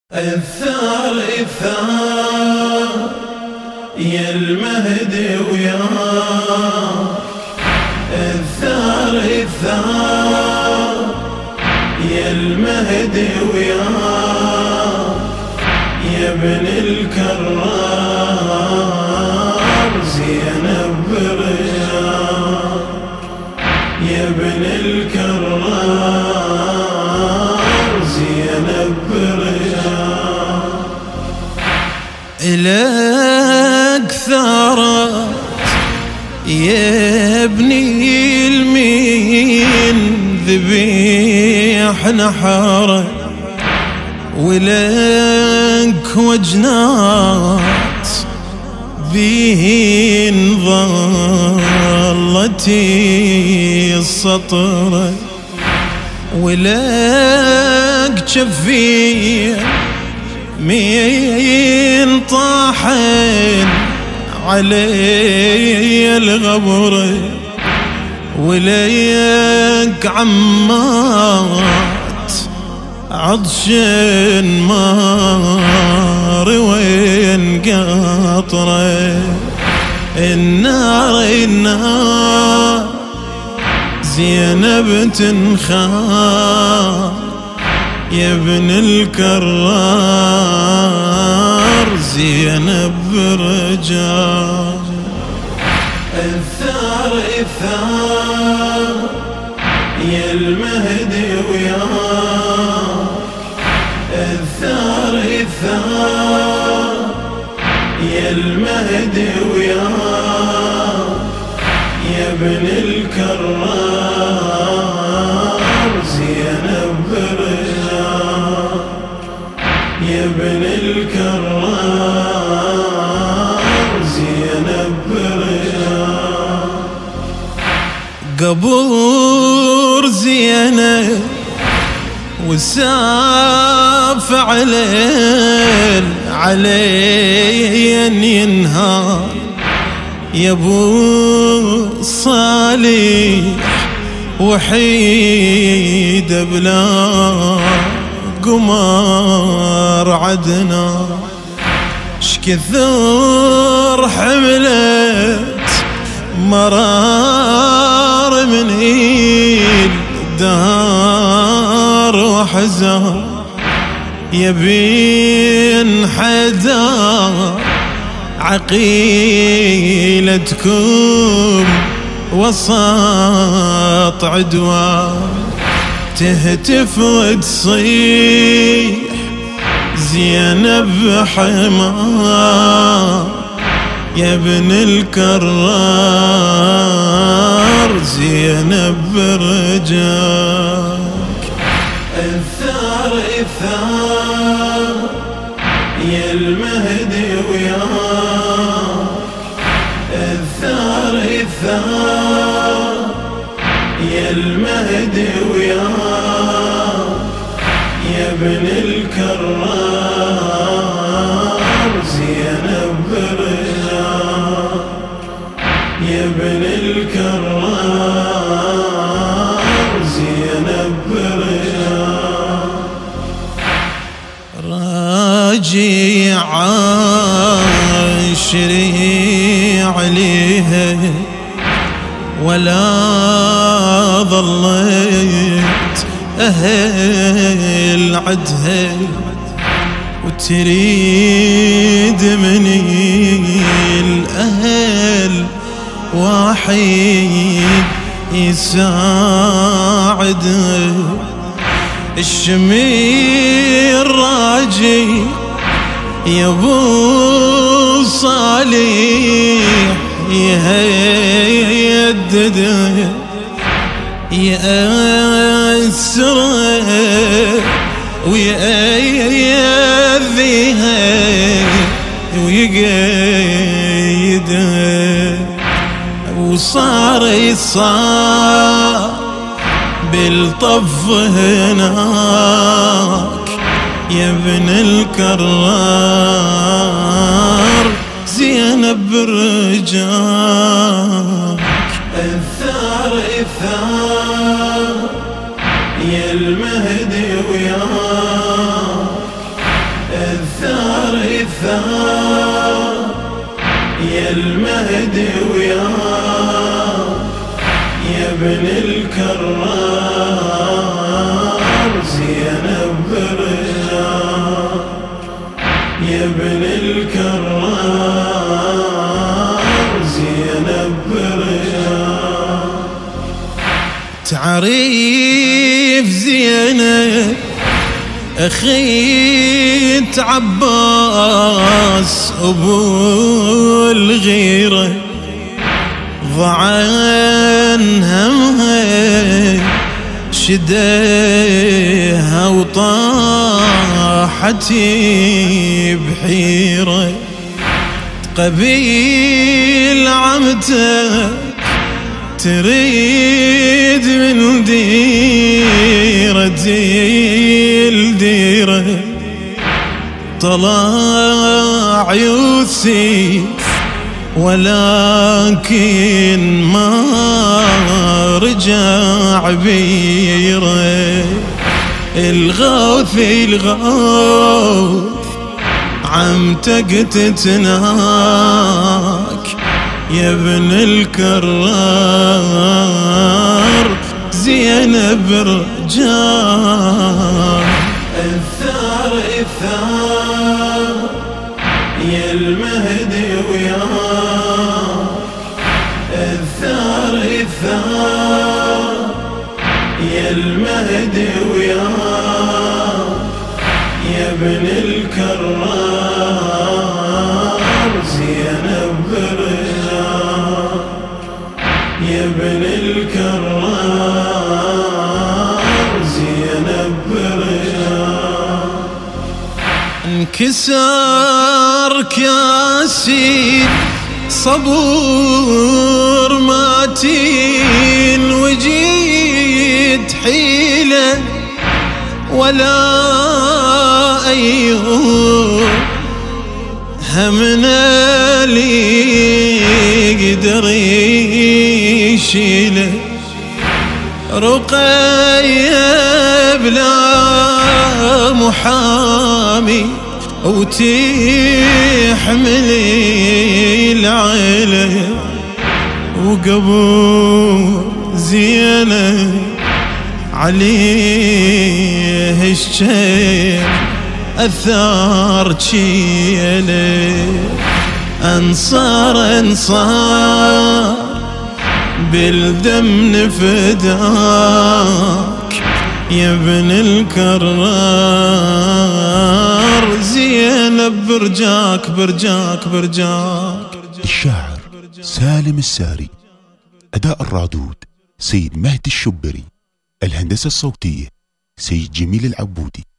الثار يا المهدي وياك، الثار يا المهدي وياك، يا ابن الكرار زينب برجاك، يا ابن الكرار زينب برجاك. إلك ثارت يا ابني المين ذبيح نحره، ولك وجنات بين ظلتي السطره، ولك جفين مين طاحن علي الغبر، وليك عمات عطشن مار وين قطره. النار زينب تنخار، يا ابن الكرار زينب برجاك. الثار يا المهدي وياك، الثار يا المهدي وياك، يا ابن الكرار زينب برجاك، يا ابن الكرار زينب برجاك. قبور زينب وساف علين ينهار، يا ابو صالح وحيد بلا قمر عدنا، شكثر حملت مرار من الدار وحزان، يبين حدار عقيلتكم وسط عدوان، تهتف وتصيح زينب حمار، يا ابن الكرار زينب برجاك. الثار يا المهدي وياك، الثار يا المهدي وياك، يا ابن الكرار زينب برجاك، يا ابن الكرار زينب برجاك. راجي عاشري عليها ولا ظليت أهل عدها، وتريد مني الأهل واحد يساعده. الشمير راجي يا ابو صالح يهدده، يأسره ويأذيها ويقيده، وصار يصاب بالطف هناك، يا ابن الكرار زينب برجاك. الثار يا المهدي وياك، الثار يا المهدي ويا ابن الكرار زينب برجار يا ابن الكرار زينب برجار. تعريف زينب أخيت عباس أبو الغيرة ضعن همها شديها وطاحت بحيرة قبيل عمتك تريد من ديرة الديرة طلع يوسف ولكن ما رجع بيره. الغوث عمتك تتناك يا ابن الكرار زينب رجال. الثار يا المهدي ويا الثار يا المهدي ويا ابن الكرار زينب برجال يا ابن الكرار زينب برجال. انكسر كاسي صبور ماتين وجيت حيلة ولا أيوب همنا لي يقدر يشيله. رقية بلا محامي وتحمل العيلة وقبور زينب عليه الشيء أثار تشيله. أنصار بالدم نفداك يا ابن الكرار زينب برجاك برجاك برجاك. الشاعر سالم الساري، أداء الرادود سيد مهدي الشبري، الهندسة الصوتية سيد جميل العبودي.